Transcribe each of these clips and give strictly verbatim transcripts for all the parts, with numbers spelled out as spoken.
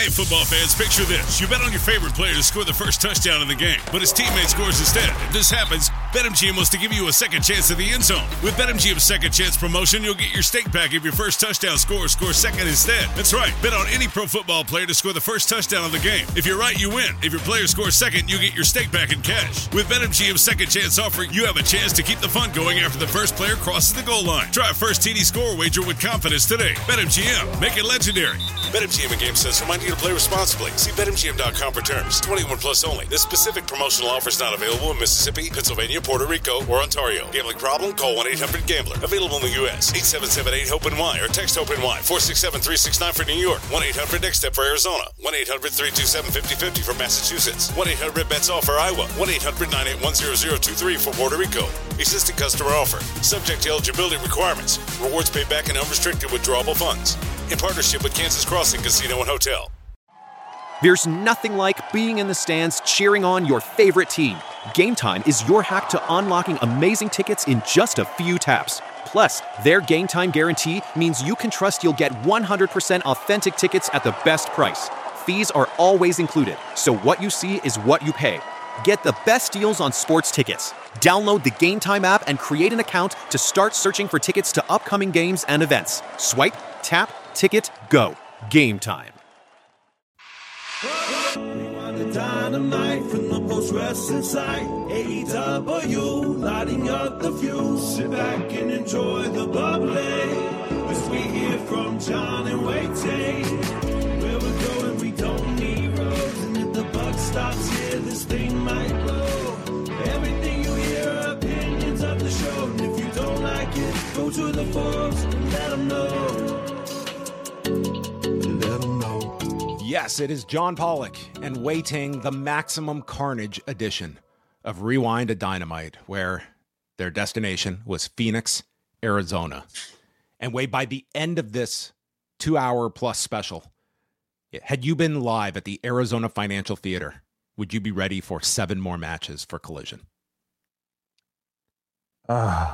Hey, football fans, picture this. You bet on your favorite player to score the first touchdown in the game, but his teammate scores instead. If this happens, BetMGM wants to give you a second chance at the end zone. With BetMGM's second chance promotion, you'll get your stake back if your first touchdown scorer scores second instead. That's right. Bet on any pro football player to score the first touchdown of the game. If you're right, you win. If your player scores second, you get your stake back in cash. With BetMGM's second chance offer, you have a chance to keep the fun going after the first player crosses the goal line. Try a first T D score wager with confidence today. BetMGM. Make it legendary. BetMGM and GameSense remind you to play responsibly. See Bet M G M dot com for terms. twenty-one plus only. This specific promotional offer is not available in Mississippi, Pennsylvania, Puerto Rico, or Ontario. Gambling problem? Call one eight hundred gambler. Available in the U S eight seven seven eight hope N Y or text HOPE-NY. four six seven three six nine for New York. one eight hundred next step for Arizona. one eight hundred three two seven five zero five zero for Massachusetts. one eight hundred bets all for Iowa. one eight hundred nine eight one zero zero two three for Puerto Rico. Existing customer offer. Subject to eligibility requirements. Rewards paid back in unrestricted withdrawable funds. In partnership with Kansas Crossing Casino and Hotel. There's nothing like being in the stands cheering on your favorite team. Game Time is your hack to unlocking amazing tickets in just a few taps. Plus, their Game Time guarantee means you can trust you'll get one hundred percent authentic tickets at the best price. Fees are always included, so what you see is what you pay. Get the best deals on sports tickets. Download the Game Time app and create an account to start searching for tickets to upcoming games and events. Swipe, tap, ticket, go. Game Time. Dynamite from the post-wrestling site. A E W, lighting up the fuse. Sit back and enjoy the bubbly as we hear from John and Wai-Ting. Where we're going, we don't need roads. And if the buck stops here, this thing might blow. Everything you hear are opinions of the show. And if you don't like it, go to the forums and let them know. Let them know. Yes, it is John Pollock and Wai-Ting, the Maximum Carnage edition of Rewind to Dynamite, where their destination was Phoenix, Arizona. And Wai, by the end of this two-hour plus special, had you been live at the Arizona Financial Theater, would you be ready for seven more matches for Collision? Uh,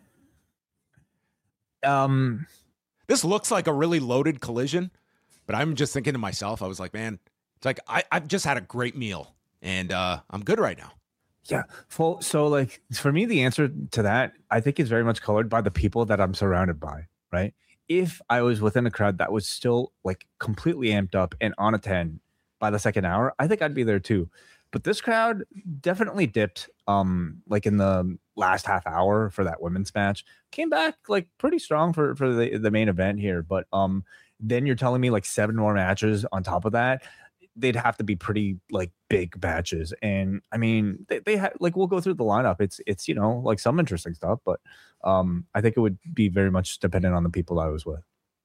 um, this looks like a really loaded Collision. But I'm just thinking to myself, I was like, man, it's like I, I've just had a great meal and uh, I'm good right now. Yeah. Well, so like for me, the answer to that, I think is very much colored by the people that I'm surrounded by, right? If I was within a crowd that was still like completely amped up and on a ten by the second hour, I think I'd be there too. But this crowd definitely dipped um, like in the last half hour for that women's match. Came back like pretty strong for, for the, the main event here. But um, then you're telling me like seven more matches on top of that. They'd have to be pretty like big matches. And I mean, they, they had like, we'll go through the lineup. It's, it's, you know, like some interesting stuff, but um, I think it would be very much dependent on the people I was with.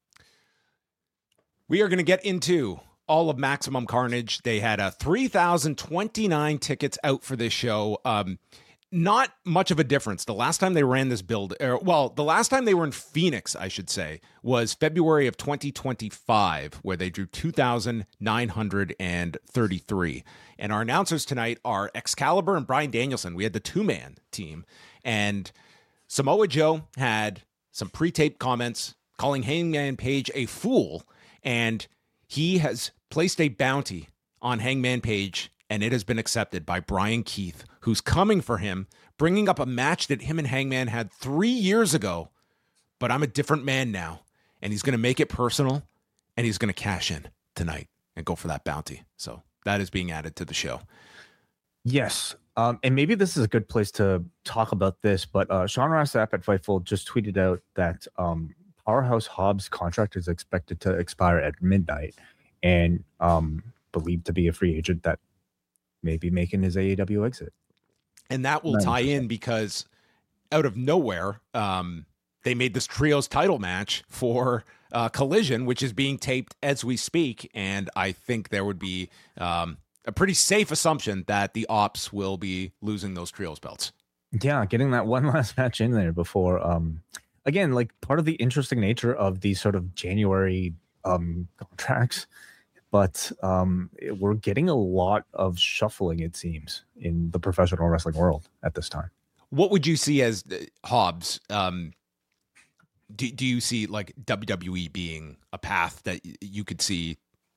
We are going to get into all of Maximum Carnage. They had a three thousand twenty-nine tickets out for this show. Um, Not much of a difference. The last time they ran this build, or, well, the last time they were in Phoenix, I should say, was February of twenty twenty-five, where they drew two thousand nine hundred thirty-three. And our announcers tonight are Excalibur and Bryan Danielson. We had the two-man team. And Samoa Joe had some pre-taped comments calling Hangman Page a fool. And he has placed a bounty on Hangman Page, and it has been accepted by Brian Keith, who's coming for him, bringing up a match that him and Hangman had three years ago. But I'm a different man now, and he's going to make it personal, and he's going to cash in tonight and go for that bounty. So that is being added to the show. Yes. Um, and maybe this is a good place to talk about this, but uh, Sean Ross Sapp at Fightful just tweeted out that um, Powerhouse Hobbs' contract is expected to expire at midnight, and um, believed to be a free agent that may be making his A E W exit. And that will tie in because out of nowhere, um, they made this trios title match for uh, Collision, which is being taped as we speak. And I think there would be um, a pretty safe assumption that the Ops will be losing those trios belts. Yeah, getting that one last match in there before. Um, again, like part of the interesting nature of these sort of January um, contracts. But um, we're getting a lot of shuffling, it seems, in the professional wrestling world at this time. What would you see as Hobbs? Um, do, do you see like W W E being a path that you could see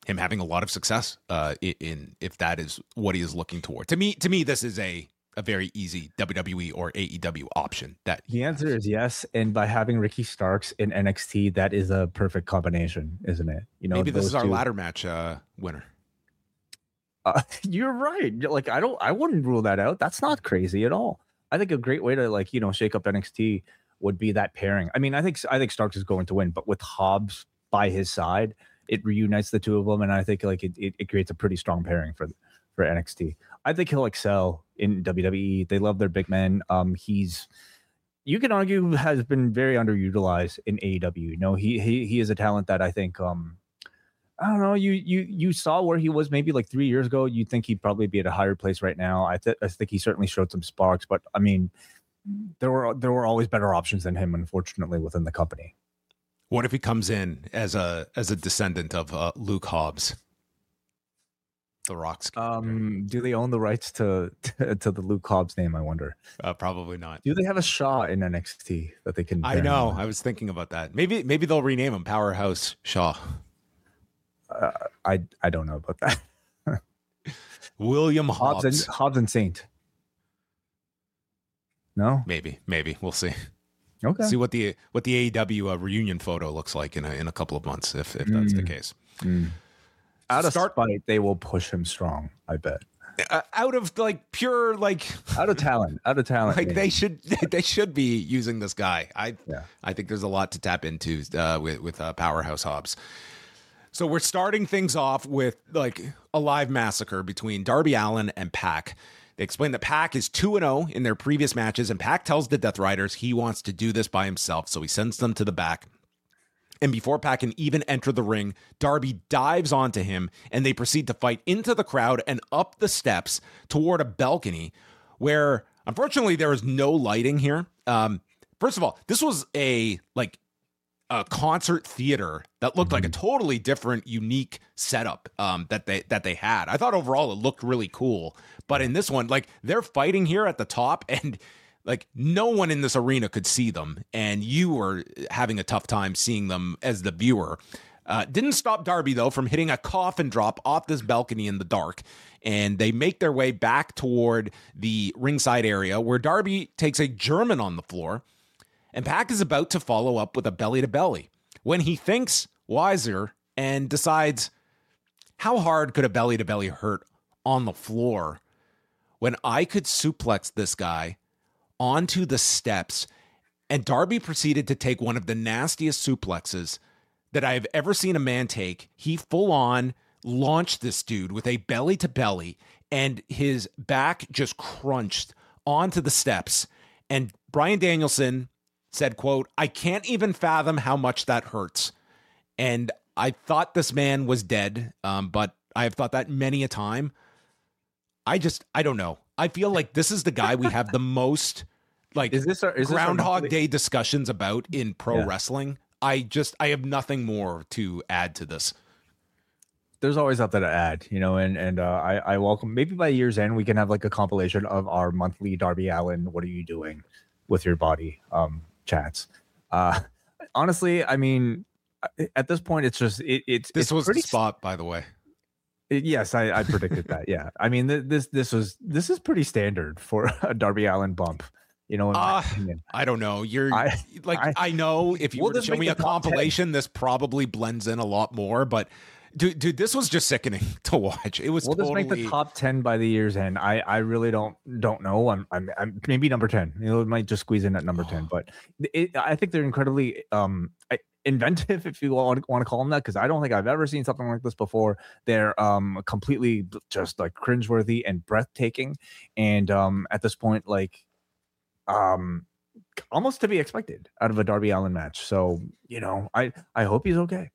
him having a lot of success uh, in, in if that is what he is looking toward. To me, to me, this is a a very easy W W E or A E W option. That the answer is yes, and by having Ricky Starks in N X T, that is a perfect combination, isn't it? You know, maybe this is our two... ladder match uh, winner. Uh, you're right. Like I don't, I wouldn't rule that out. That's not crazy at all. I think a great way to like you know shake up N X T would be that pairing. I mean, I think I think Starks is going to win, but with Hobbs by his side, it reunites the two of them, and I think like it, it, it creates a pretty strong pairing for for N X T. I think he'll excel in W W E. They love their big men. Um, he's you can argue has been very underutilized in A E W. You know, he he he is a talent that I think um I don't know. You you you saw where he was maybe like three years ago. You'd think he'd probably be at a higher place right now. I th- I think he certainly showed some sparks, but I mean, there were there were always better options than him, unfortunately, within the company. What if he comes in as a as a descendant of uh, Luke Hobbs, the Rock's? Um, do they own the rights to, to to the Luke Hobbs name? I wonder. Uh, probably not. Do they have a Shaw in N X T that they can? I know. I was thinking about that. Maybe maybe they'll rename him Powerhouse Shaw. Uh, I I don't know about that. William Hobbs. Hobbs and, Hobbs and Saint. No, maybe maybe we'll see. Okay. See what the what the A E W uh, reunion photo looks like in a in a couple of months, if if that's mm. the case. Mm. Out of Start, spite, they will push him strong. I bet. Uh, out of like pure like out of talent, out of talent. Like maybe. they should they should be using this guy. I yeah. I think there's a lot to tap into uh, with with uh, Powerhouse Hobbs. So we're starting things off with like a live massacre between Darby Allin and Pac. They explain that Pac is two and oh in their previous matches, and Pac tells the Death Riders he wants to do this by himself, so he sends them to the back. And before Pac can even enter the ring, Darby dives onto him, and they proceed to fight into the crowd and up the steps toward a balcony where, unfortunately, there is no lighting here. Um, first of all, this was a, like, a concert theater that looked like a totally different, unique setup um, that they that they had. I thought overall it looked really cool, but in this one, like they're fighting here at the top, and like no one in this arena could see them, and you were having a tough time seeing them as the viewer. Uh, didn't stop Darby though from hitting a coffin drop off this balcony in the dark, and they make their way back toward the ringside area where Darby takes a German on the floor. And Pac is about to follow up with a belly-to-belly when he thinks wiser and decides, how hard could a belly-to-belly hurt on the floor when I could suplex this guy onto the steps? And Darby proceeded to take one of the nastiest suplexes that I've ever seen a man take. He full-on launched this dude with a belly-to-belly, and his back just crunched onto the steps. And Bryan Danielson said, quote, I can't even fathom how much that hurts. And I thought this man was dead, um, but I have thought that many a time. I just, I don't know. I feel like this is the guy we have the most, like, is this our, is Groundhog this Day discussions about in pro yeah. wrestling. I just, I have nothing more to add to this. There's always something to add, you know, and and uh, I, I welcome, maybe by year's end, we can have like a compilation of our monthly Darby Allin, what are you doing with your body um, chats. Uh, honestly, I mean, at this point, it's just, it, it's, this it's was pretty the spot, by the way. It, yes, I, I predicted that. Yeah. I mean, th- this, this was, this is pretty standard for a Darby Allin bump, you know, in my uh, opinion. I don't know. You're I, like, I, I, I know if you we'll were to show me a compilation, ten. This probably blends in a lot more, but Dude, dude, this was just sickening to watch. It was. We'll totally... just make the top ten by the year's end. I, I really don't don't know. I'm, I'm, I'm maybe number ten. You know, it might just squeeze in at number ten. But it, I think they're incredibly um inventive, if you want, want to call them that, because I don't think I've ever seen something like this before. They're um completely just like cringeworthy and breathtaking, and um at this point, like um almost to be expected out of a Darby Allin match. So you know, I I hope he's okay.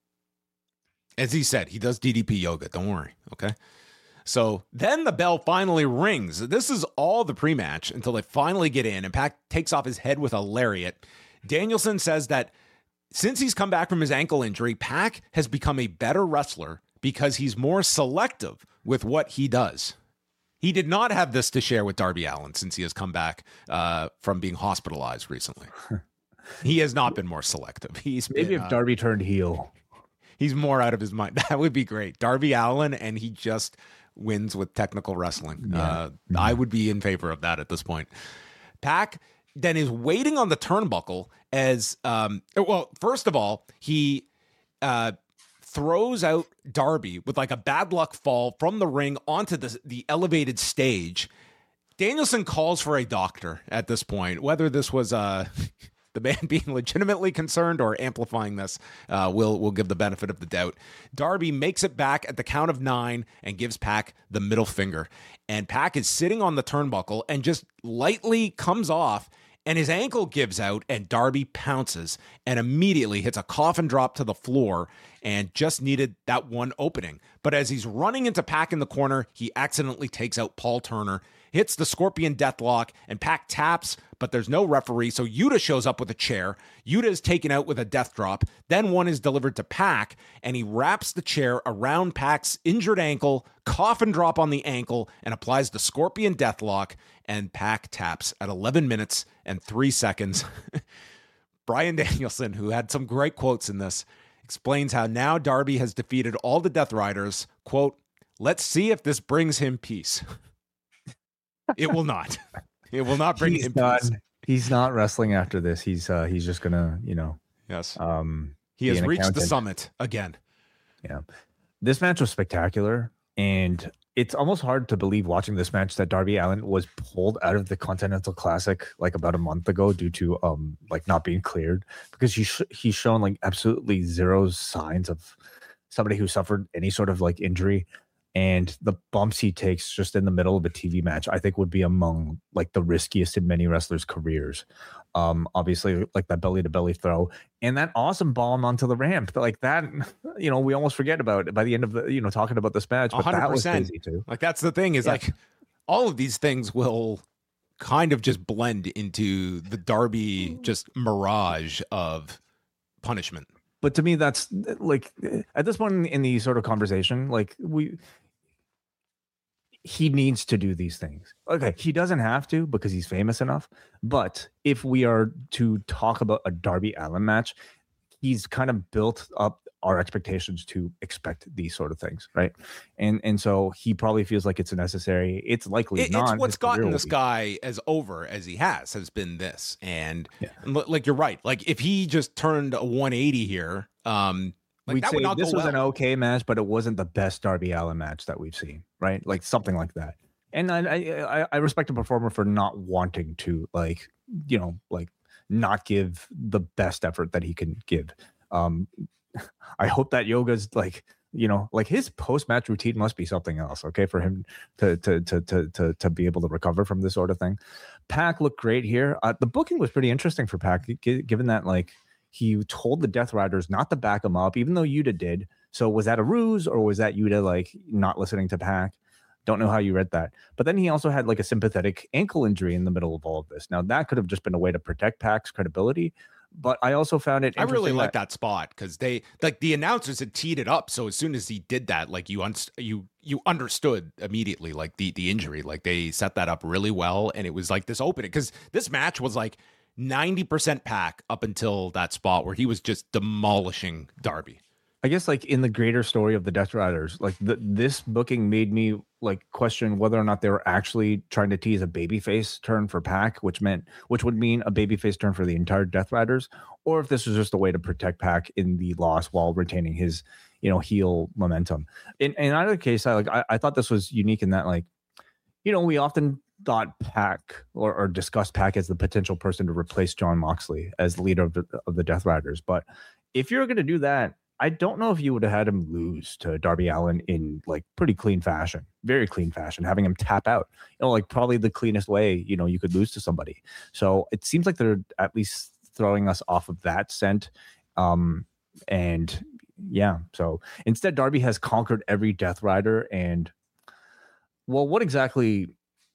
As he said, he does D D P yoga. Don't worry. Okay. So then the bell finally rings. This is all the pre-match until they finally get in, and Pac takes off his head with a lariat. Danielson says that since he's come back from his ankle injury, Pac has become a better wrestler because he's more selective with what he does. He did not have this to share with Darby Allin since he has come back uh, from being hospitalized recently. He has not been more selective. He's maybe been, if uh, Darby turned heel. he's more out of his mind. That would be great. Darby Allin, and he just wins with technical wrestling. Yeah. Uh, mm-hmm. I would be in favor of that at this point. Pac then is waiting on the turnbuckle as, um, well, first of all, he uh, throws out Darby with like a bad luck fall from the ring onto the, the elevated stage. Danielson calls for a doctor at this point. Whether this was uh, the man being legitimately concerned or amplifying this, uh, we'll, we'll give the benefit of the doubt. Darby makes it back at the count of nine and gives Pac the middle finger. And Pac is sitting on the turnbuckle and just lightly comes off, and his ankle gives out, and Darby pounces and immediately hits a coffin drop to the floor and just needed that one opening. But as he's running into Pac in the corner, he accidentally takes out Paul Turner, hits the Scorpion Deathlock, and Pac taps, but there's no referee, so Yuta shows up with a chair. Yuta is taken out with a death drop. Then one is delivered to Pac, and he wraps the chair around Pac's injured ankle, coffin drop on the ankle, and applies the Scorpion Deathlock, and Pac taps at eleven minutes and three seconds. Bryan Danielson, who had some great quotes in this, explains how now Darby has defeated all the Death Riders. Quote, "Let's see if this brings him peace." It will not. It will not bring he's him not, peace. He's not wrestling after this. He's uh he's just gonna, you know. Yes. Um he has reached accountant. the summit again. Yeah. This match was spectacular, and it's almost hard to believe watching this match that Darby Allin was pulled out of the Continental Classic like about a month ago due to um like not being cleared, because he sh- he's shown like absolutely zero signs of somebody who suffered any sort of like injury. And the bumps he takes just in the middle of a T V match, I think would be among like the riskiest in many wrestlers' careers. Um, obviously, like that belly to belly throw and that awesome bomb onto the ramp, like that, you know, we almost forget about it by the end of the, you know, talking about this match. But one hundred percent. That was crazy too. Like that's the thing is yeah. like all of these things will kind of just blend into the Darby just mirage of punishment. But to me, that's like at this point in the sort of conversation, like we. He needs to do these things. Okay, he doesn't have to because he's famous enough. But if we are to talk about a Darby Allin match, he's kind of built up our expectations to expect these sort of things, right? And and so he probably feels like it's necessary. It's likely it, not. It's what's gotten this guy as over as he has has been this. And yeah. like you're right. Like if he just turned a one eighty here, um, like we'd that say would not this go was well. an okay match, but it wasn't the best Darby Allin match that we've seen, right? Like something like that. And I, I I respect a performer for not wanting to, like, you know, like not give the best effort that he can give. Um, I hope that Yoga's like, you know, like his post match routine must be something else, okay, for him to to to to to to be able to recover from this sort of thing. Pac looked great here. Uh, the booking was pretty interesting for Pac, given that like. He told the Death Riders not to back him up, even though Yuta did. So was that a ruse, or was that Yuta like not listening to Pac? Don't know how you read that. But then he also had like a sympathetic ankle injury in the middle of all of this. Now that could have just been a way to protect Pac's credibility. But I also found it. I really like that, that spot because they like the announcers had teed it up. So as soon as he did that, like you un- you you understood immediately like the the injury. Like they set that up really well, and it was like this opening because this match was like ninety percent Pac up until that spot where he was just demolishing Darby. I guess like in the greater story of the Death Riders, like the, this booking made me like question whether or not they were actually trying to tease a babyface turn for Pac, which meant which would mean a babyface turn for the entire Death Riders, or if this was just a way to protect Pac in the loss while retaining his, you know, heel momentum. In, in either case, I like I, I thought this was unique in that, like, you know, we often thought Pac or, or discussed Pac as the potential person to replace Jon Moxley as the leader of the, of the Death Riders. But if you're going to do that, I don't know if you would have had him lose to Darby Allin in like pretty clean fashion, very clean fashion, having him tap out, you know, like probably the cleanest way, you know, you could lose to somebody. So it seems like they're at least throwing us off of that scent. Um, and yeah, so instead Darby has conquered every Death Rider. And well, what exactly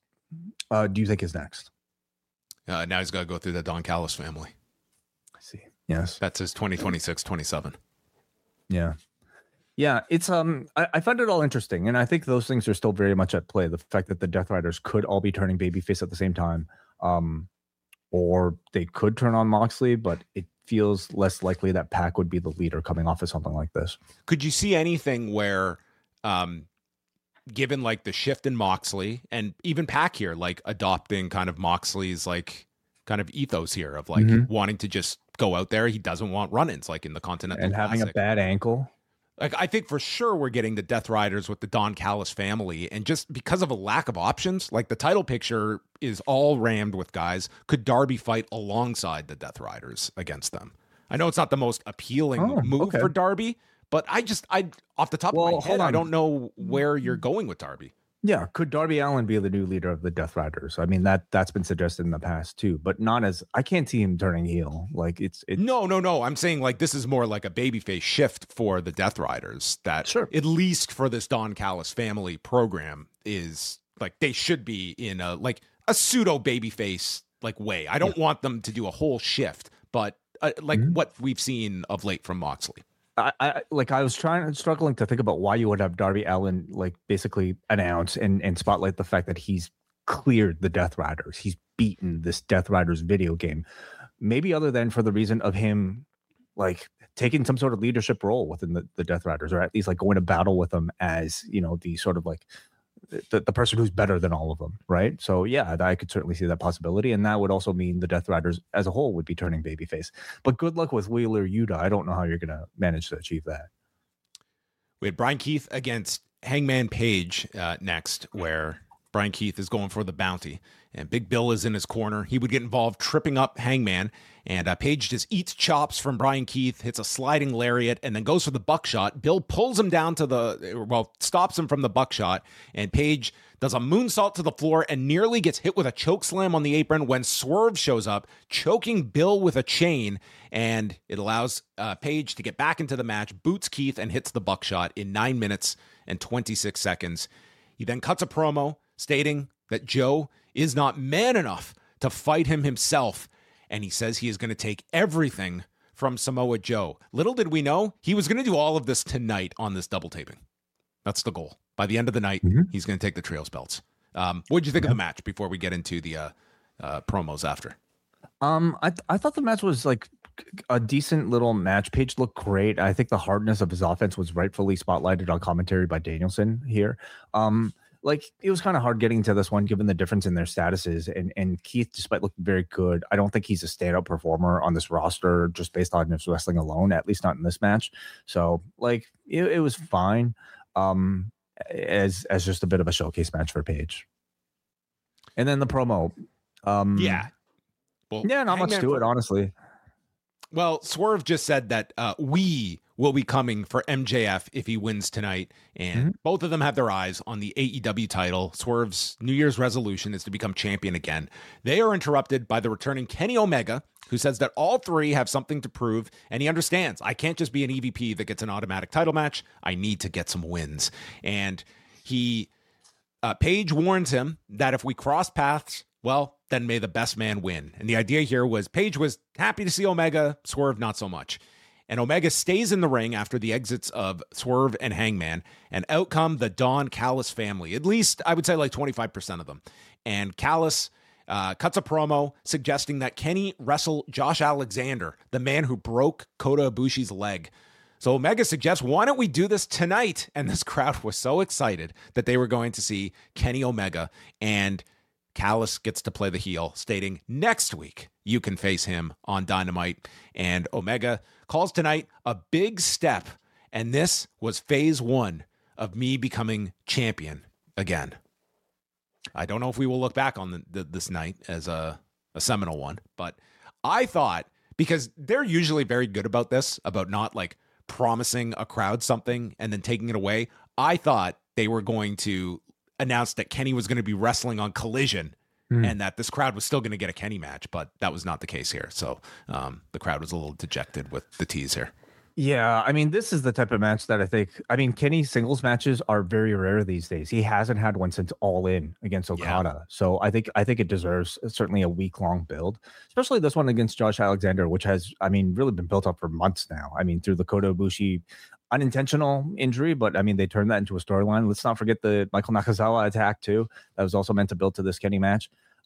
uh, do you think is next? Uh, now he's got to go through the Don Callis family. I see. Yes. That's his twenty twenty-six twenty-seven. Yeah. Yeah. It's, um, I, I find it all interesting. And I think those things are still very much at play. The fact that the Death Riders could all be turning babyface at the same time. Um, or they could turn on Moxley, but it feels less likely that Pac would be the leader coming off of something like this. Could you see anything where, um, given like the shift in Moxley and even Pac here, like adopting kind of Moxley's like kind of ethos here of like mm-hmm. wanting to just go out there. He doesn't want run-ins like in the Continental and having Classic. A bad ankle. Like, I think for sure we're getting the Death Riders with the Don Callis family. And just because of a lack of options, like the title picture is all rammed with guys. Could Darby fight alongside the Death Riders against them? I know it's not the most appealing oh, move okay. for Darby, but I just, I off the top well, of my head, I don't know where you're going with Darby. Yeah, could Darby Allin be the new leader of the Death Riders? I mean, that that's been suggested in the past too, but not as I can't see him turning heel. Like it's, it's no, no, no. I'm saying like this is more like a babyface shift for the Death Riders. That sure. at least for this Don Callis family program is like they should be in a like a pseudo babyface like way. I don't yeah. want them to do a whole shift, but uh, like mm-hmm. what we've seen of late from Moxley. I, I like I was trying struggling to think about why you would have Darby Allin like basically announce and, and spotlight the fact that he's cleared the Death Riders. He's beaten this Death Riders video game. Maybe other than for the reason of him like taking some sort of leadership role within the, the Death Riders, or at least like going to battle with them as, you know, the sort of like the, the person who's better than all of them, right? So yeah, I could certainly see that possibility, and that would also mean the Death Riders as a whole would be turning babyface. But good luck with Wheeler Yuta. I don't know how you're going to manage to achieve that. We had Brian Keith against Hangman Page uh, next, where Brian Keith is going for the bounty, and Big Bill is in his corner. He would get involved, tripping up Hangman, and uh, Page just eats chops from Brian Keith, hits a sliding lariat, and then goes for the buckshot. Bill pulls him down to the, well, stops him from the buckshot, and Page does a moonsault to the floor and nearly gets hit with a choke slam on the apron when Swerve shows up, choking Bill with a chain, and it allows uh, Page to get back into the match, boots Keith, and hits the buckshot in nine minutes and twenty-six seconds. He then cuts a promo stating that Joe is not man enough to fight him himself, and he says he is going to take everything from Samoa Joe. Little did we know, he was going to do all of this tonight on this double taping. That's the goal. By the end of the night, mm-hmm. he's going to take the trios belts. Um, what did you think yeah. of the match before we get into the uh, uh, promos after? Um, I th- I thought the match was like a decent little match. Page looked great. I think the hardness of his offense was rightfully spotlighted on commentary by Danielson here. Um, Like, it was kind of hard getting to this one, given the difference in their statuses. And and Keith, despite looking very good, I don't think he's a standout performer on this roster just based on his wrestling alone, at least not in this match. So, like, it, it was fine um, as as just a bit of a showcase match for Page. And then the promo. Um, yeah. Well, yeah, not much to for- it, honestly. Well, Swerve just said that uh, we will be coming for M J F if he wins tonight. And mm-hmm. both of them have their eyes on the A E W title. Swerve's New Year's resolution is to become champion again. They are interrupted by the returning Kenny Omega, who says that all three have something to prove. And he understands, I can't just be an E V P that gets an automatic title match. I need to get some wins. And he, uh, Page warns him that if we cross paths, well, then may the best man win. And the idea here was Page was happy to see Omega, Swerve not so much. And Omega stays in the ring after the exits of Swerve and Hangman, and out come the Don Callis family. At least, I would say like twenty-five percent of them. And Callis uh, cuts a promo suggesting that Kenny wrestle Josh Alexander, the man who broke Kota Ibushi's leg. So Omega suggests, why don't we do this tonight? And this crowd was so excited that they were going to see Kenny Omega, and Callis gets to play the heel, stating next week you can face him on Dynamite. And Omega calls tonight a big step, and this was phase one of me becoming champion again. I don't know if we will look back on the, the, this night as a, a seminal one, but I thought, because they're usually very good about this, about not like promising a crowd something and then taking it away, I thought they were going to announced that Kenny was going to be wrestling on Collision mm. and that this crowd was still going to get a Kenny match, but that was not the case here. So um, the crowd was a little dejected with the tease here. Yeah, I mean, this is the type of match that I think, I mean, Kenny's singles matches are very rare these days. He hasn't had one since All In against Okada. Yeah. So I think I think it deserves certainly a week-long build, especially this one against Josh Alexander, which has, I mean, really been built up for months now. I mean, through the Kota Ibushi unintentional injury, but I mean, they turned that into a storyline. Let's not forget the Michael Nakazawa attack too. That was also meant to build to this Kenny match.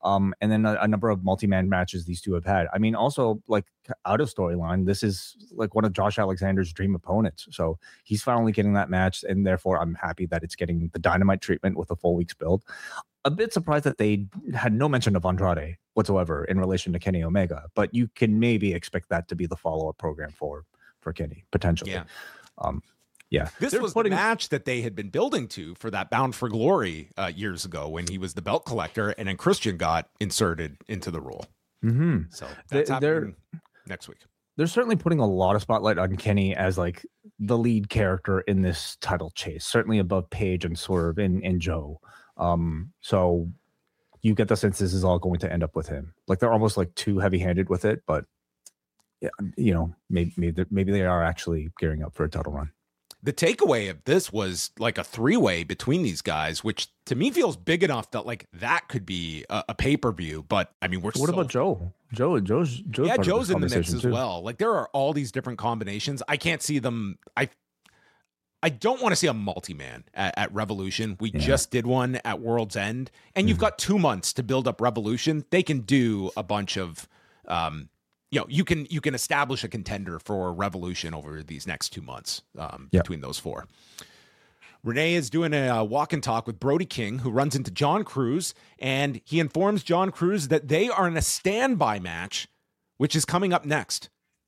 Um, and then a, a number of multi-man matches these two have had. I mean, also like out of storyline, this is like one of Josh Alexander's dream opponents. So he's finally getting that match, and therefore I'm happy that it's getting the Dynamite treatment with a full week's build. A bit surprised that they had no mention of Andrade whatsoever in relation to Kenny Omega, but you can maybe expect that to be the follow-up program for for Kenny potentially. Yeah. Um, Yeah, this They're was putting... the match that they had been building to for that Bound for Glory uh, years ago when he was the belt collector, and then Christian got inserted into the role. Mm-hmm. So that's they, happening next week. They're certainly putting a lot of spotlight on Kenny as like the lead character in this title chase, certainly above Paige and Swerve and, and Joe. Um, so you get the sense this is all going to end up with him. Like they're almost like too heavy-handed with it, but yeah, you know, maybe maybe, maybe they are actually gearing up for a title run. The takeaway of this was like a three-way between these guys, which to me feels big enough that like that could be a, a pay-per-view. But I mean, we're what so... about Joe? Joe, Joe's, Joe's yeah, part Joe's of in the mix as too. well. Like there are all these different combinations. I can't see them. I I don't want to see a multi-man at, at Revolution. We yeah. just did one at World's End, and mm-hmm. you've got two months to build up Revolution. They can do a bunch of. Um, You know, you can you can establish a contender for Revolution over these next two months um, yep. between those four. Renee is doing a uh, walk and talk with Brody King, who runs into John Cruz, and he informs John Cruz that they are in a standby match, which is coming up next.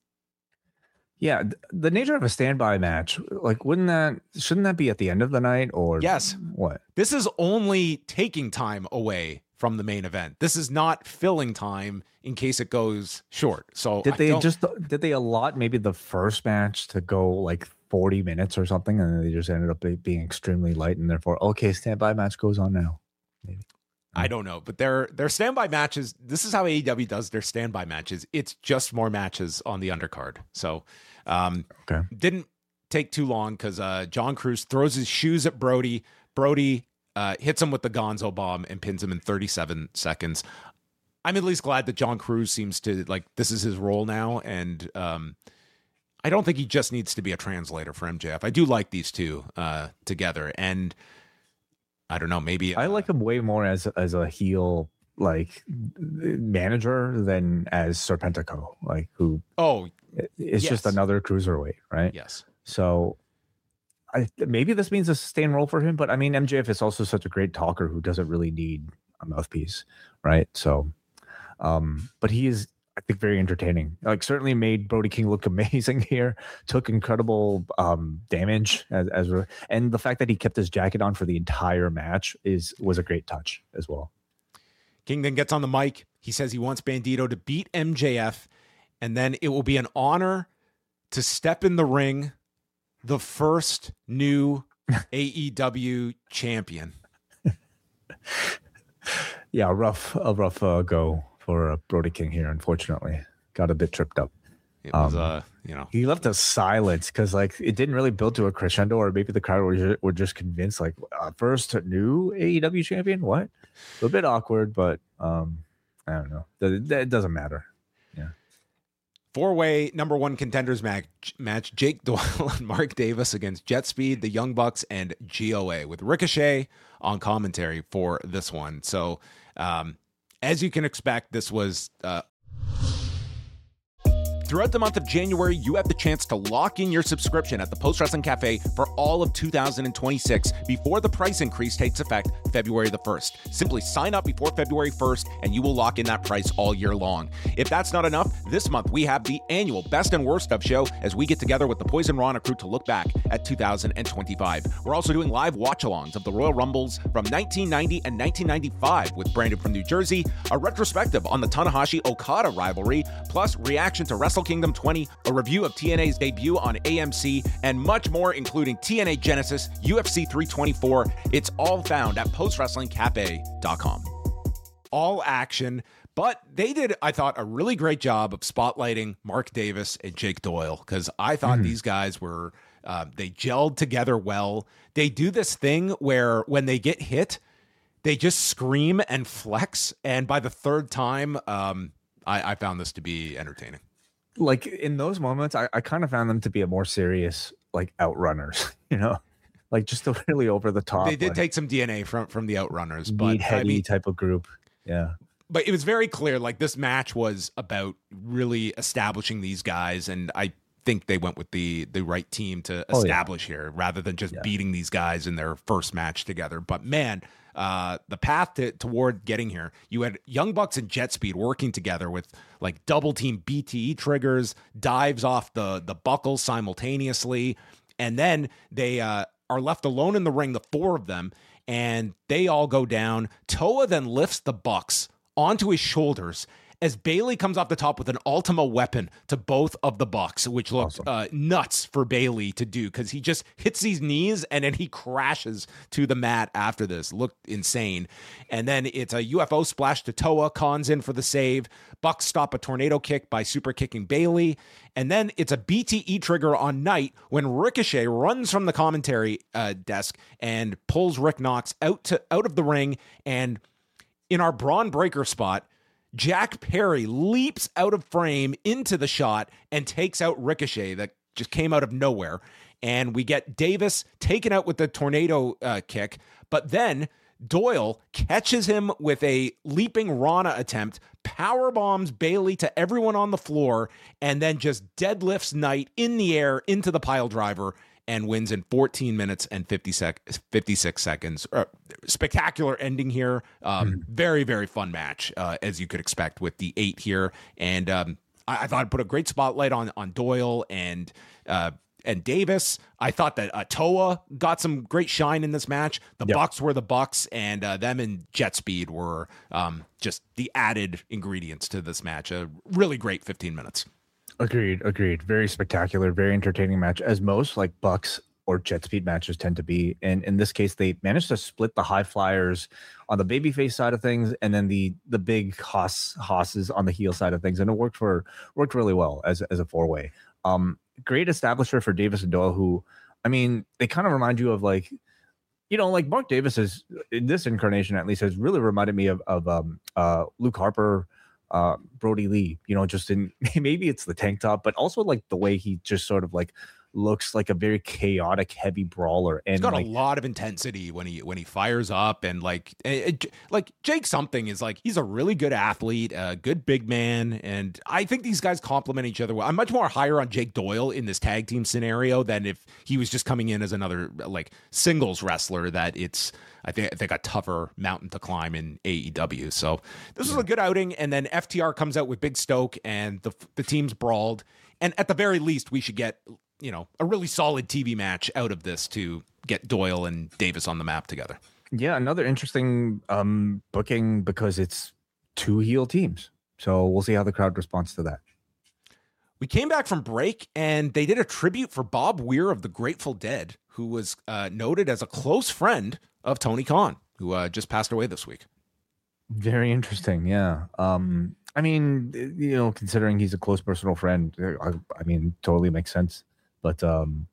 Yeah, the nature of a standby match, like, wouldn't that shouldn't that be at the end of the night or yes? What? This is only taking time away from the main event. This is not filling time in case it goes short. So did I they don't... just did they allot maybe the first match to go like forty minutes or something, and then they just ended up being extremely light, and therefore okay, standby match goes on now. Maybe. I don't know, but their their standby matches. This is how A E W does their standby matches. It's just more matches on the undercard. So, um, okay, didn't take too long because uh, John Cruz throws his shoes at Brody. Brody uh, hits him with the Gonzo bomb and pins him in thirty-seven seconds. I'm at least glad that John Cruz seems to like this is his role now, and um, I don't think he just needs to be a translator for M J F. I do like these two uh, together, and. I don't know. Maybe uh, I like him way more as as a heel like manager than as Serpentico, like who. Oh, it's yes. just another cruiserweight, right? Yes. So, I maybe this means a sustained role for him, but I mean, M J F is also such a great talker who doesn't really need a mouthpiece, right? So, um, but he is. I think very entertaining. Like certainly made Brody King look amazing here. Took incredible um, damage as, as and the fact that he kept his jacket on for the entire match is was a great touch as well. King then gets on the mic. He says he wants Bandito to beat M J F, and then it will be an honor to step in the ring, the first new A E W champion. Yeah, rough a rough uh, go. For uh, Brody King here, unfortunately, got a bit tripped up. It was, um, uh, you know, he left us silence because, like, it didn't really build to a crescendo, or maybe the crowd were just, were just convinced, like, uh, first new A E W champion. What? A bit awkward, but um, I don't know. It, it doesn't matter. Yeah. Four-way number one contenders match, match Jake Doyle and Mark Davis against Jet Speed, the Young Bucks, and G O A with Ricochet on commentary for this one. So, um. As you can expect, this was uh, throughout the month of January, you have the chance to lock in your subscription at the Post Wrestling Cafe for all of two thousand twenty-six before the price increase takes effect February the first. Simply sign up before February first and you will lock in that price all year long. If that's not enough, this month we have the annual Best and Worst of show as we get together with the Poison Rana crew to look back at two thousand twenty-five. We're also doing live watch-alongs of the Royal Rumbles from nineteen ninety and nineteen ninety-five with Brandon from New Jersey, a retrospective on the Tanahashi-Okada rivalry, plus reaction to Wrestle Kingdom twenty, a review of T N A's debut on A M C, and much more, including T N A Genesis, U F C three twenty-four. It's all found at post wrestling cafe dot com. All action, but they did, I thought, a really great job of spotlighting Mark Davis and Jake Doyle, because I thought mm. these guys were, uh, they gelled together well. They do this thing where when they get hit, they just scream and flex, and by the third time, um, I, I found this to be entertaining. Like in those moments, I, I kind of found them to be a more serious, like outrunners, you know, like just a really over the top. They did like, take some D N A from, from the outrunners, but heady I mean, type of group. Yeah. but it was very clear, like this match was about really establishing these guys, and I think they went with the the right team to establish oh, yeah. here rather than just yeah. beating these guys in their first match together. But man, uh, the path to, toward getting here, you had Young Bucks and Jet Speed working together with like double team B T E triggers, dives off the the buckles simultaneously, and then they uh, are left alone in the ring, the four of them, and they all go down. Toa then lifts the Bucks onto his shoulders as Bailey comes off the top with an Ultima weapon to both of the Bucks, which looked awesome. uh, nuts for Bailey to do because he just hits these knees and then he crashes to the mat after this. Looked insane. And then it's a U F O splash to Toa. Khan's in for the save. Bucks stop a tornado kick by super kicking Bailey. And then it's a B T E trigger on Knight when Ricochet runs from the commentary uh, desk and pulls Rick Knox out to out of the ring. And in our Braun Breaker spot, Jack Perry leaps out of frame into the shot and takes out Ricochet that just came out of nowhere. And we get Davis taken out with the tornado uh, kick. But then Doyle catches him with a leaping Rana attempt, power bombs Bailey to everyone on the floor, and then just deadlifts Knight in the air into the pile driver and wins in fourteen minutes and fifty sec- fifty-six seconds. Uh, spectacular ending here. Um, mm-hmm. Very, very fun match, uh, as you could expect with the eight here. And um, I-, I thought it put a great spotlight on on Doyle and uh, and Davis. I thought that uh, Toa got some great shine in this match. The yep. Bucks were the Bucks, and uh, them and Jet Speed were um, just the added ingredients to this match. A really great fifteen minutes. Agreed, agreed. Very spectacular, very entertaining match, as most like Bucks or Jet Speed matches tend to be. And in this case, they managed to split the high flyers on the babyface side of things, and then the the big Haas Haas's on the heel side of things, and it worked for worked really well as as a four way. Um, great establisher for Davis and Doyle, who, I mean, they kind of remind you of like, you know, like Mark Davis is in this incarnation at least has really reminded me of of um uh Luke Harper. Uh, Brody Lee, you know, just in maybe it's the tank top, but also like the way he just sort of like looks like a very chaotic, heavy brawler. And he's got like, a lot of intensity when he when he fires up, and like it, like Jake something is like he's a really good athlete, a good big man, and I think these guys complement each other well. I'm much more higher on Jake Doyle in this tag team scenario than if he was just coming in as another like singles wrestler. That it's I think I think a tougher mountain to climb in A E W. So this was a good outing, and then F T R comes out with Big Stoke, and the the teams brawled, and at the very least we should get, you know, a really solid T V match out of this to get Doyle and Davis on the map together. Yeah, another interesting um, booking because it's two heel teams. So we'll see how the crowd responds to that. We came back from break and they did a tribute for Bob Weir of the Grateful Dead, who was uh, noted as a close friend of Tony Khan, who uh, just passed away this week. Very interesting. Yeah. Um, I mean, you know, considering he's a close personal friend, I, I mean, totally makes sense. But um,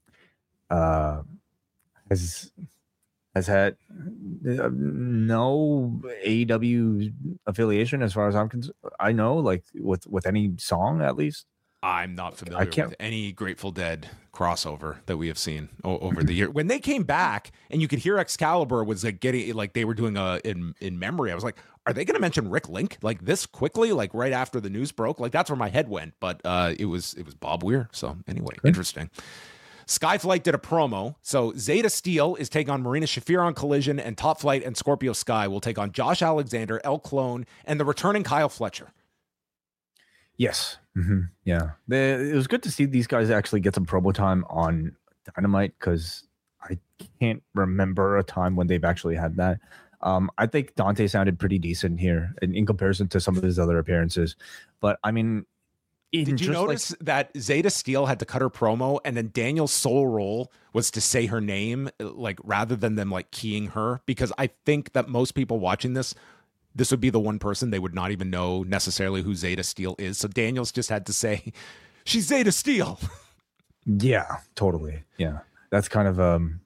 uh, has has had uh, no A E W affiliation as far as I'm concerned. I know, like with with any song at least. I'm not familiar with any Grateful Dead crossover that we have seen o- over the year. When they came back, and you could hear Excalibur was like getting like they were doing a in in memory. I was like, are they going to mention Rick Link like this quickly, like right after the news broke? Like that's where my head went. But uh, it was it was Bob Weir. So anyway, Good. Interesting. Skyflight did a promo. So Zeta Steel is taking on Marina Shafir on Collision, and Top Flight and Scorpio Sky will take on Josh Alexander, El Clone, and the returning Kyle Fletcher. Yes. Mm-hmm. Yeah. The, it was good to see these guys actually get some promo time on Dynamite, because I can't remember a time when they've actually had that. Um, I think Dante sounded pretty decent here in, in comparison to some of his other appearances. But I mean, did you notice like, that Zeta Steel had to cut her promo, and then Daniel's sole role was to say her name, like rather than them like keying her? Because I think that most people watching this, this would be the one person they would not even know necessarily who Zeta Steel is. So Daniels just had to say, she's Zeta Steel. Yeah, totally. Yeah. That's kind of, um,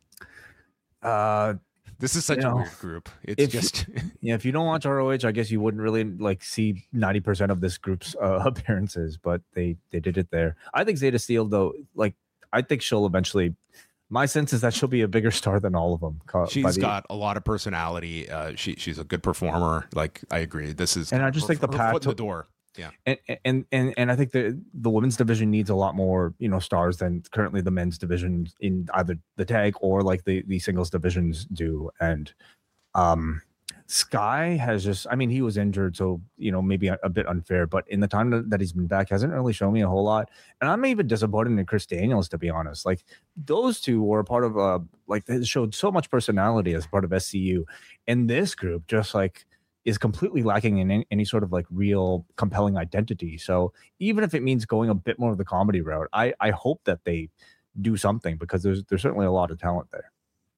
uh, this is such a know, weird group. It's if, just, yeah. If you don't watch R O H, I guess you wouldn't really like see ninety percent of this group's uh, appearances, but they, they did it there. I think Zeta Steel though, like, I think she'll eventually my sense is that she'll be a bigger star than all of them. She's the, got a lot of personality. Uh, she she's a good performer. Like I agree. This is and I just her, think the her path foot to in the door. Yeah, and and and and I think the the women's division needs a lot more, you know, stars than currently the men's division in either the tag or like the the singles divisions do. And um, Sky has just, I mean, he was injured, so you know maybe a, a bit unfair. But in the time that he's been back, hasn't really shown me a whole lot. And I'm even disappointed in Chris Daniels, to be honest. Like those two were a part of uh like they showed so much personality as part of S C U, and this group just like is completely lacking in any, any sort of like real compelling identity. So even if it means going a bit more of the comedy route, I I hope that they do something, because there's there's certainly a lot of talent there.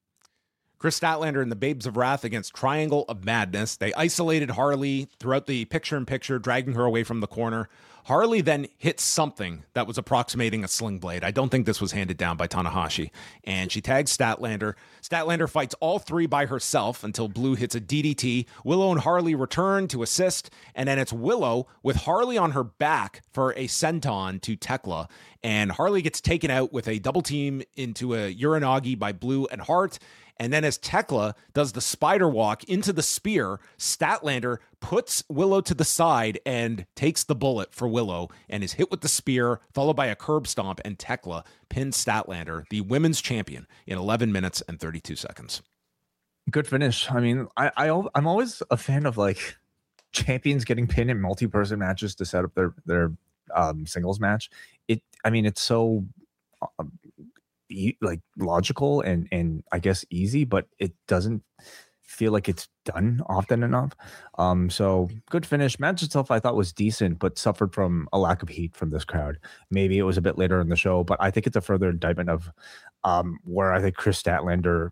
Chris Statlander and the Babes of Wrath against Triangle of Madness. They isolated Harley throughout the picture-in-picture, dragging her away from the corner. Harley then hit something that was approximating a sling blade. I don't think this was handed down by Tanahashi. And she tags Statlander. Statlander fights all three by herself until Blue hits a D D T. Willow and Harley return to assist. And then it's Willow with Harley on her back for a senton to Tekla. And Harley gets taken out with a double team into a Uranagi by Blue and Hart. And then as Tekla does the spider walk into the spear, Statlander puts Willow to the side and takes the bullet for Willow and is hit with the spear, followed by a curb stomp, and Tekla pins Statlander, the women's champion, in eleven minutes and thirty-two seconds. Good finish. I mean, I, I I'm always a fan of like champions getting pinned in multi-person matches to set up their their um, singles match. It, I mean, it's so. Um, like logical and and I guess easy, but it doesn't feel like it's done often enough. Um, so good finish. Match itself I thought was decent, but suffered from a lack of heat from this crowd. Maybe it was a bit later in the show, but I think it's a further indictment of um, where I think Chris Statlander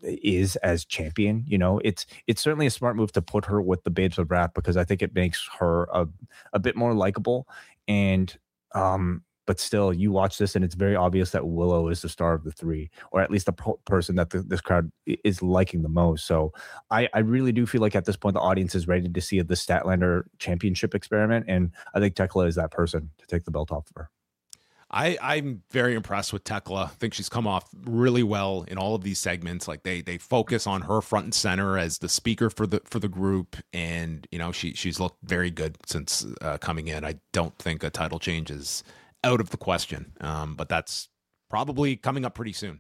is as champion. You know, it's it's certainly a smart move to put her with the Babes of Wrath, because I think it makes her a, a bit more likable. And um but still, you watch this and it's very obvious that Willow is the star of the three, or at least the pro- person that the, this crowd is liking the most. So I, I really do feel like at this point, the audience is ready to see the Statlander championship experiment. And I think Tekla is that person to take the belt off of her. I, I'm very impressed with Tekla. I think she's come off really well in all of these segments. Like they they focus on her front and center as the speaker for the for the group, and you know she she's looked very good since uh, coming in. I don't think a title change is out of the question, um, but that's probably coming up pretty soon.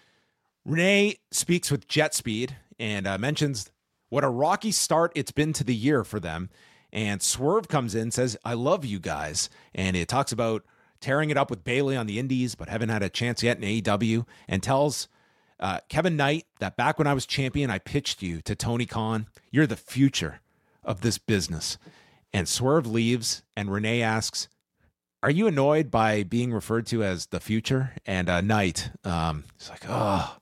Renee speaks with Jet Speed and uh, mentions what a rocky start it's been to the year for them. And Swerve comes in, says, "I love you guys." And it talks about tearing it up with Bayley on the indies, but haven't had a chance yet in A E W, and tells uh, Kevin Knight that back when I was champion, I pitched you to Tony Khan. You're the future of this business. And Swerve leaves, and Renee asks, "Are you annoyed by being referred to as the future?" And uh, Knight, um, he's like, oh,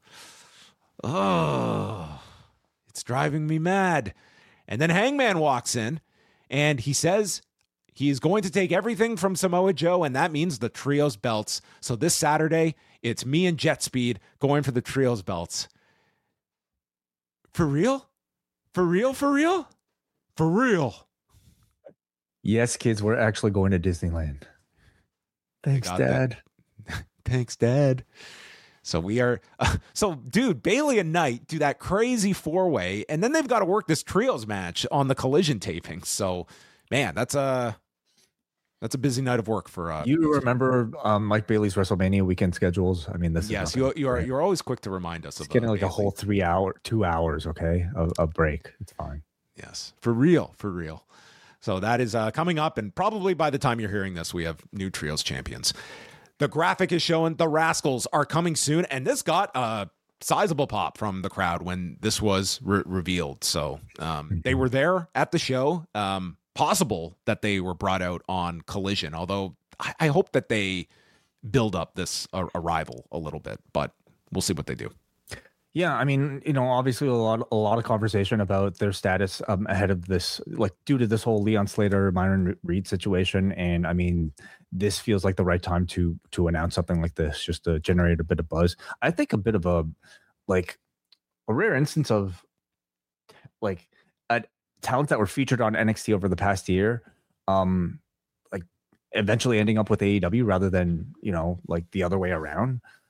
oh, it's driving me mad. And then Hangman walks in, and he says he is going to take everything from Samoa Joe, and that means the Trios belts. So this Saturday, it's me and Jet Speed going for the Trios belts. For real? For real? For real? For real? Yes, kids, we're actually going to Disneyland. Thanks, Dad. Thanks, Dad. So we are, uh, so dude, Bayley and Knight do that crazy four way, and then they've got to work this trios match on the Collision taping. So, man, that's a that's a busy night of work for. Uh, you remember um, Mike Bailey's WrestleMania weekend schedules? I mean, this. Yes, is you nothing, you are right? you're always quick to remind us it's of getting uh, like Bayley. a whole three hour, two hours, okay, of a break. It's fine. Yes, for real, for real. So that is uh, coming up, and probably by the time you're hearing this, we have new trios champions. The graphic is showing the Rascals are coming soon, and this got a sizable pop from the crowd when this was re- revealed. So um, they were there at the show. Um, possible that they were brought out on Collision, although I, I hope that they build up this uh, arrival a little bit, but we'll see what they do. Yeah, I mean, you know, obviously a lot, a lot of conversation about their status um, ahead of this, like due to this whole Leon Slater, Myron Reed situation, and I mean, this feels like the right time to to announce something like this, just to generate a bit of buzz. I think a bit of a like a rare instance of like a talent that were featured on N X T over the past year, um, like eventually ending up with A E W rather than, you know, like the other way around.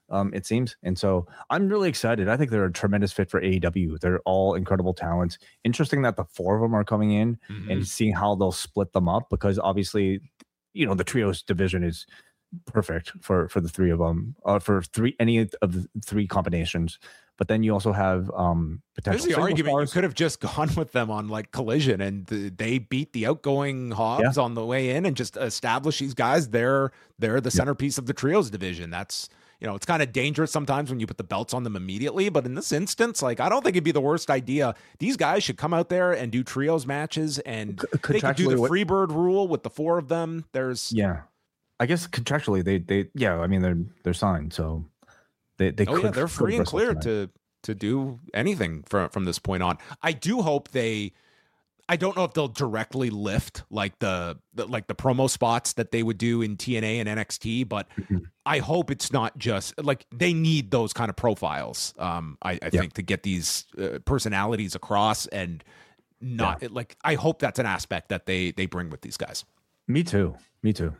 Um, it seems. And so I'm really excited. I think they're a tremendous fit for A E W. They're all incredible talents. Interesting that the four of them are coming in mm-hmm. and seeing how they'll split them up, because obviously, you know, the trios division is perfect for, for the three of them, uh, for three, any of the three combinations. But then you also have um, potential. There's the argument stars. You could have just gone with them on like Collision, and the, they beat the outgoing Hobbs yeah. on the way in, and just establish these guys. They're they're the centerpiece yeah. of the trios division. That's, you know, it's kind of dangerous sometimes when you put the belts on them immediately. But in this instance, like, I don't think it'd be the worst idea. These guys should come out there and do trios matches, and C- they could do the what, Freebird rule with the four of them. There's yeah, I guess contractually they they yeah. I mean they're they're signed, so. They, they oh could, yeah, they're free and clear to to do anything from from this point on. I do hope they. I don't know if they'll directly lift like the, the like the promo spots that they would do in T N A and N X T, but mm-hmm. I hope it's not just like they need those kind of profiles. Um, I, I yeah. think to get these uh, personalities across, and not yeah. like I hope that's an aspect that they they bring with these guys. Me too. Me too.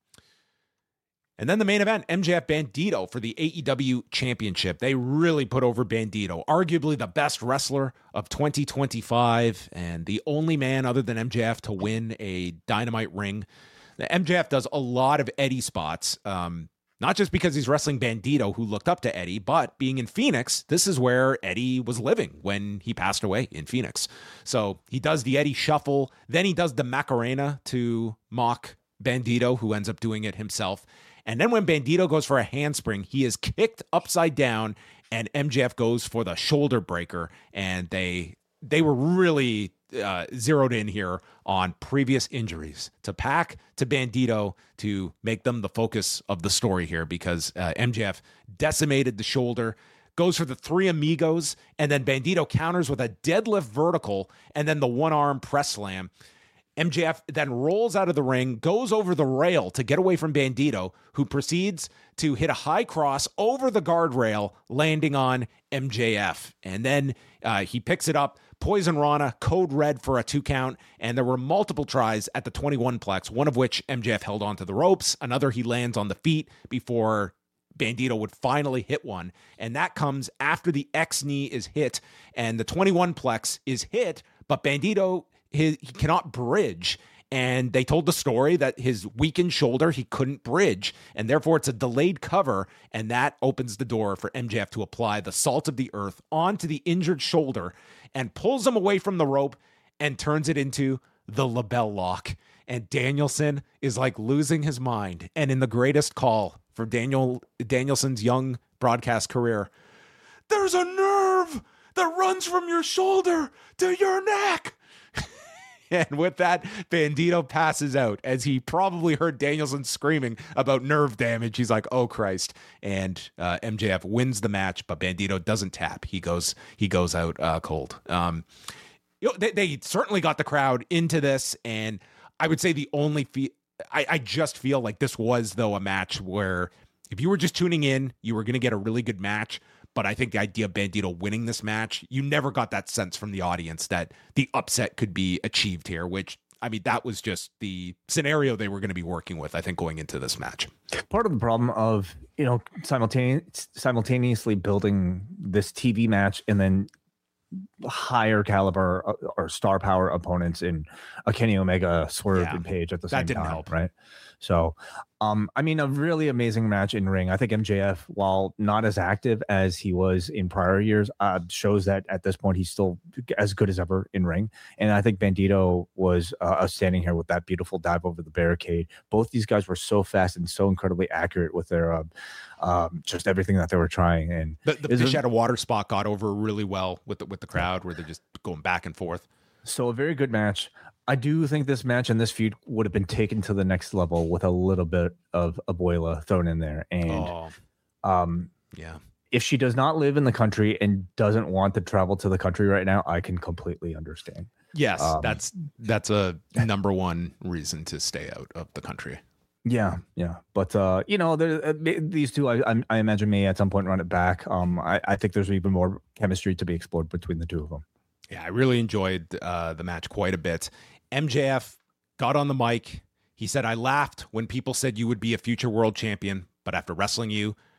And then the main event, M J F Bandito for the A E W Championship. They really put over Bandito, arguably the best wrestler of twenty twenty-five and the only man other than M J F to win a Dynamite ring. The M J F does a lot of Eddie spots, um, not just because he's wrestling Bandito, who looked up to Eddie, but being in Phoenix, this is where Eddie was living when he passed away in Phoenix. So he does the Eddie shuffle, then he does the Macarena to mock Bandito, who ends up doing it himself. And then when Bandito goes for a handspring, he is kicked upside down, and M J F goes for the shoulder breaker. And they they were really uh, zeroed in here on previous injuries to Pac, to Bandito, to make them the focus of the story here, because uh, M J F decimated the shoulder, goes for the three amigos, and then Bandito counters with a deadlift vertical and then the one-arm press slam. M J F then rolls out of the ring, goes over the rail to get away from Bandito, who proceeds to hit a high cross over the guardrail, landing on M J F. And then uh, he picks it up, Poison Rana, code red for a two count, and there were multiple tries at the twenty-one plex, one of which M J F held onto the ropes, another he lands on the feet before Bandito would finally hit one. And that comes after the X knee is hit, and the twenty-one plex is hit, but Bandito... His, he cannot bridge, and they told the story that his weakened shoulder, he couldn't bridge, and therefore it's a delayed cover, and that opens the door for M J F to apply the salt of the earth onto the injured shoulder and pulls him away from the rope and turns it into the label lock. And Danielson is like losing his mind, and in the greatest call for Daniel Danielson's young broadcast career, there's a nerve that runs from your shoulder to your neck. And with that, Bandito passes out as he probably heard Danielson screaming about nerve damage. He's like, oh, Christ. And uh, M J F wins the match, but Bandito doesn't tap. He goes he goes out uh, cold. Um, you know, they, they certainly got the crowd into this. And I would say the only fe- I, I just feel like this was, though, a match where if you were just tuning in, you were going to get a really good match. But I think the idea of Bandito winning this match, you never got that sense from the audience that the upset could be achieved here, which, I mean, that was just the scenario they were going to be working with, I think, going into this match. Part of the problem of, you know, simultaneous, simultaneously building this T V match and then higher caliber or star power opponents in a Kenny Omega, Swerve, yeah, and Page at the same that didn't time, help. Right? So, um, I mean, a really amazing match in ring. I think M J F, while not as active as he was in prior years, uh, shows that at this point he's still as good as ever in ring. And I think Bandito was uh, outstanding here with that beautiful dive over the barricade. Both these guys were so fast and so incredibly accurate with their uh, um, just everything that they were trying. And the, the fish out of water spot got over really well with the, with the crowd, where they're just going back and forth. So a very good match. I do think this match and this feud would have been taken to the next level with a little bit of Abuela thrown in there. And oh, um, yeah, if she does not live in the country and doesn't want to travel to the country right now, I can completely understand. Yes, um, that's that's a number one reason to stay out of the country. Yeah, yeah, but uh, you know, there, uh, these two, I, I, I imagine, may at some point run it back. Um, I, I think there's even more chemistry to be explored between the two of them. Yeah, I really enjoyed uh, the match quite a bit. M J F got on the mic. He said, I laughed when people said you would be a future world champion, but after wrestling you,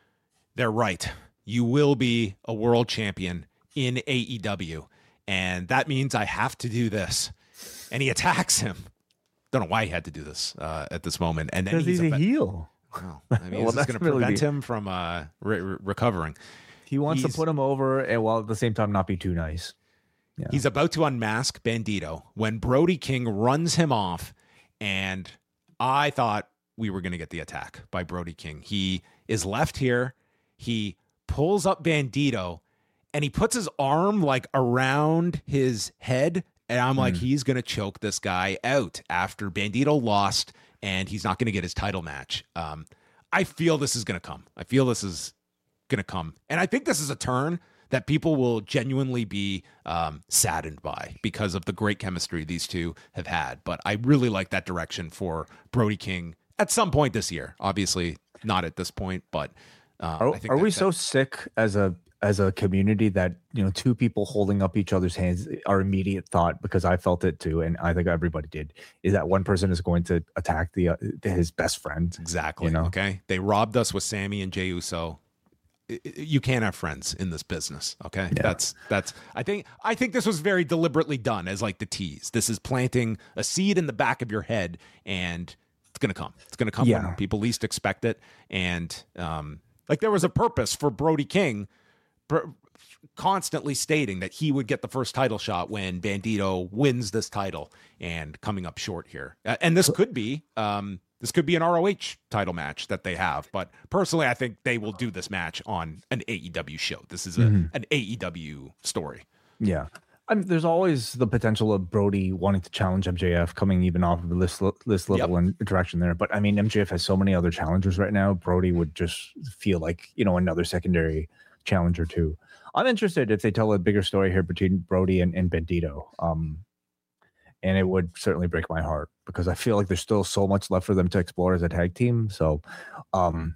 They're right. You will be a world champion in A E W. And that means I have to do this. And he attacks him. Don't know why he had to do this uh, at this moment. And then Because he's, he's a, a heel. Well, I mean, well, this is going to really prevent him from uh, re- re- recovering. He wants he's, to put him over and while at the same time not be too nice. Yeah. He's about to unmask Bandito when Brody King runs him off. And I thought we were going to get the attack by Brody King. He is left here. He pulls up Bandito and he puts his arm like around his head. And I'm like, mm. he's going to choke this guy out after Bandito lost and he's not going to get his title match. Um, I feel this is going to come. I feel this is going to come. And I think this is a turn that people will genuinely be um, saddened by because of the great chemistry these two have had. But I really like that direction for Brody King at some point this year. Obviously not at this point, but uh, are, I think are that, we that, so sick as a as a community that, you know, two people holding up each other's hands, our immediate thought, because I felt it too, and I think everybody did, is that one person is going to attack the uh, his best friend. Exactly. You know? Okay. They robbed us with Sammy and Jey Uso. You can't have friends in this business. Okay. Yeah. That's, that's, I think, I think this was very deliberately done as like the tease. This is planting a seed in the back of your head and it's going to come. It's going to come yeah. when people least expect it. And, um, like there was a purpose for Brody King pr- constantly stating that he would get the first title shot when Bandito wins this title and coming up short here. Uh, and this could be, um, This could be an R O H title match that they have, but personally, I think they will do this match on an A E W show. This is a, mm-hmm. an A E W story. Yeah. I mean, there's always the potential of Brody wanting to challenge M J F coming even off of this, this little yep. interaction there. But I mean, M J F has so many other challengers right now. Brody would just feel like, you know, another secondary challenger too. I'm interested if they tell a bigger story here between Brody and, and Bandito. Um, And it would certainly break my heart because I feel like there's still so much left for them to explore as a tag team. So, um,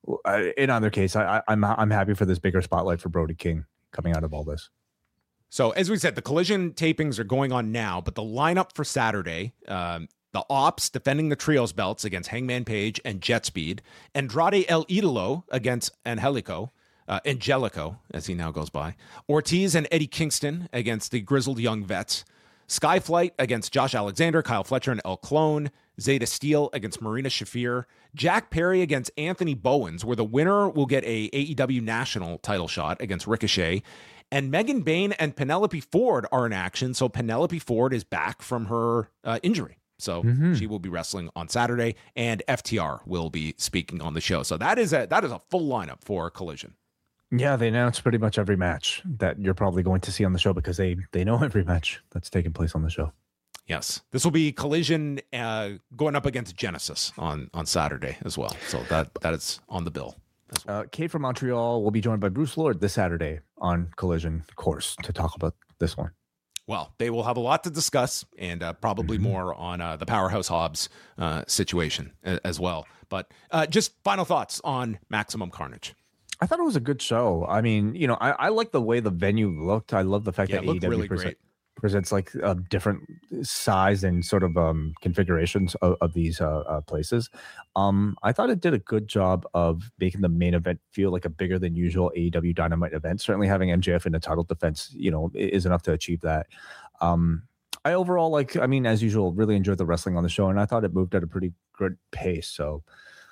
I, in either case, I, I, I'm I'm happy for this bigger spotlight for Brody King coming out of all this. So, as we said, the Collision tapings are going on now, but the lineup for Saturday, um, the Ops defending the Trios belts against Hangman Page and Jet Speed, Andrade El Idolo against Angelico, uh, Angelico, as he now goes by, Ortiz and Eddie Kingston against the Grizzled Young Vets, Skyflight against Josh Alexander, Kyle Fletcher, and El Clone. Zeta Steel against Marina Shafir. Jack Perry against Anthony Bowens, where the winner will get a A E W national title shot against Ricochet. And Megan Bayne and Penelope Ford are in action. So Penelope Ford is back from her uh, injury. So mm-hmm. she will be wrestling on Saturday, and F T R will be speaking on the show. So that is a that is a full lineup for Collision. Yeah, they announced pretty much every match that you're probably going to see on the show because they they know every match that's taking place on the show. Yes, this will be Collision uh, going up against Genesis on, on Saturday as well. So that that is on the bill. As well. uh, Kate from Montreal will be joined by Bruce Lord this Saturday on Collision Course to talk about this one. Well, they will have a lot to discuss and uh, probably mm-hmm. more on uh, the Powerhouse Hobbs uh, situation a- as well. But uh, just final thoughts on Maximum Carnage. I thought it was a good show. I mean, you know, I, I like the way the venue looked. I love the fact yeah, that A E W really present, great. presents like a different size and sort of um, configurations of, of these uh, uh, places. Um, I thought it did a good job of making the main event feel like a bigger than usual A E W Dynamite event. Certainly having M J F in the title defense, you know, is enough to achieve that. Um, I overall, like, I mean, as usual, really enjoyed the wrestling on the show, and I thought it moved at a pretty good pace. So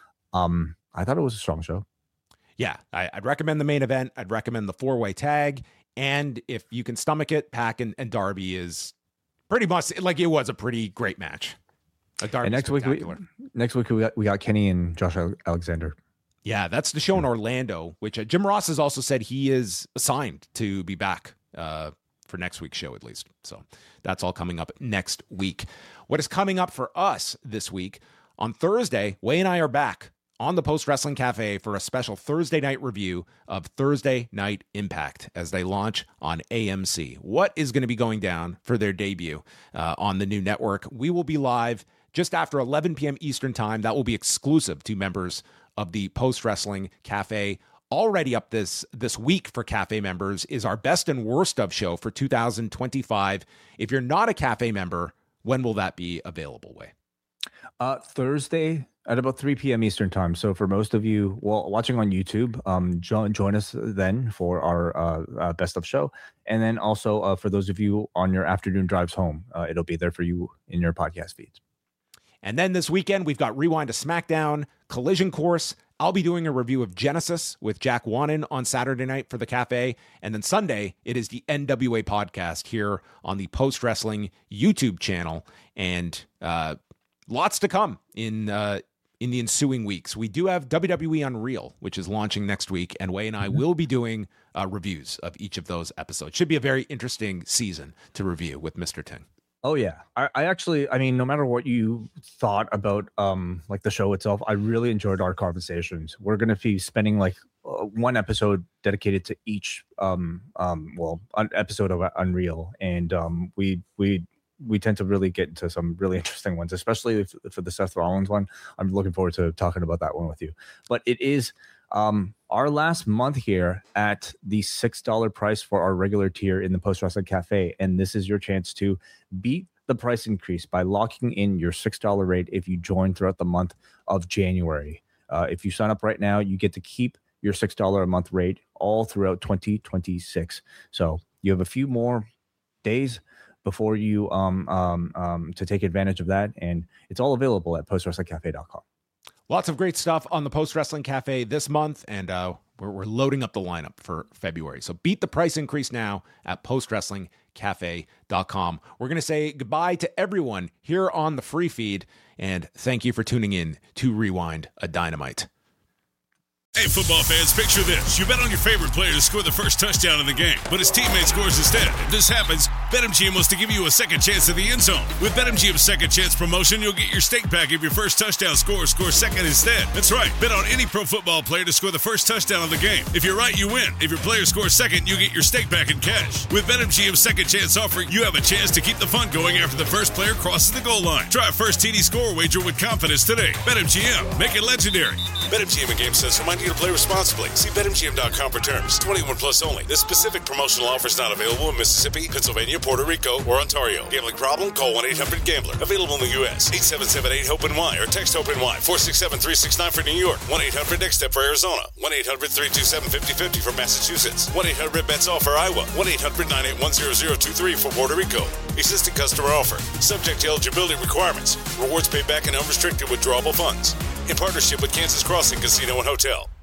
um, I thought it was a strong show. Yeah, I, I'd recommend the main event. I'd recommend the four-way tag. And if you can stomach it, Pac and, and Darby is pretty much like it was a pretty great match. Like Darby and next week, we, next week we got, we got Kenny and Josh Alexander. Yeah, that's the show in Orlando, which uh, Jim Ross has also said he is assigned to be back uh, for next week's show at least. So that's all coming up next week. What is coming up for us this week? On Thursday, Way and I are back on the Post Wrestling Cafe for a special Thursday night review of Thursday Night Impact as they launch on A M C. What is going to be going down for their debut uh, on the new network? We will be live just after eleven p.m. Eastern Time. That will be exclusive to members of the Post Wrestling Cafe. Already up this this week for Cafe members is our best and worst of show for two thousand twenty-five. If you're not a Cafe member, when will that be available, Way? Uh, Thursday. At about three p.m. Eastern time. So for most of you, well, watching on YouTube, um, join, join us then for our uh, uh, best of show. And then also uh, for those of you on your afternoon drives home, uh, it'll be there for you in your podcast feeds. And then this weekend, we've got Rewind to SmackDown, Collision Course. I'll be doing a review of Genesis with Jack Wannen on Saturday night for the Cafe. And then Sunday, it is the N W A podcast here on the Post Wrestling YouTube channel. And uh, lots to come in uh, in the ensuing weeks. We do have W W E Unreal, which is launching next week. And Wai and I will be doing uh, reviews of each of those episodes. Should be a very interesting season to review with Mister Ting. Oh yeah, I, I actually, I mean, no matter what you thought about, um, like the show itself, I really enjoyed our conversations. We're gonna be spending like uh, one episode dedicated to each, um, um, well, an episode of Unreal, and um, we we we tend to really get into some really interesting ones, especially if, for the Seth Rollins one. I'm looking forward to talking about that one with you. But it is um, our last month here at the six dollars price for our regular tier in the Post Wrestling Cafe. And this is your chance to beat the price increase by locking in your six dollars rate if you join throughout the month of January. Uh, if you sign up right now, you get to keep your six dollars a month rate all throughout twenty twenty-six. So you have a few more days before you um, um, um, to take advantage of that. And it's all available at post wrestling cafe dot com. Lots of great stuff on the Post Wrestling Cafe this month, and uh, we're, we're loading up the lineup for February. So beat the price increase now at post wrestling cafe dot com. We're going to say goodbye to everyone here on the free feed, and thank you for tuning in to Rewind a Dynamite. Hey, football fans, picture this. You bet on your favorite player to score the first touchdown in the game, but his teammate scores instead. If this happens, BetMGM wants to give you a second chance at the end zone. With BetMGM's second chance promotion, you'll get your stake back if your first touchdown scorer scores second instead. That's right. Bet on any pro football player to score the first touchdown of the game. If you're right, you win. If your player scores second, you get your stake back in cash. With BetMGM's second chance offer, you have a chance to keep the fun going after the first player crosses the goal line. Try a first T D score wager with confidence today. BetMGM. Make it legendary. BetMGM and GameSense remind you to play responsibly. See Bet M G M dot com for terms. twenty-one plus only. This specific promotional offer is not available in Mississippi, Pennsylvania, Puerto Rico, or Ontario. Gambling problem? Call one eight hundred gambler. Available in the U S eight seven seven eight hope N Y or text HOPE-NY four six seven three six nine for New York. one eight hundred next step for Arizona. one eight hundred three two seven five zero five zero for Massachusetts. one eight hundred bets all for Iowa. one eight hundred nine eight one zero zero two three for Puerto Rico. Existing customer offer. Subject to eligibility requirements. Rewards paid back in unrestricted withdrawable funds. In partnership with Kansas Crossing Casino and Hotel.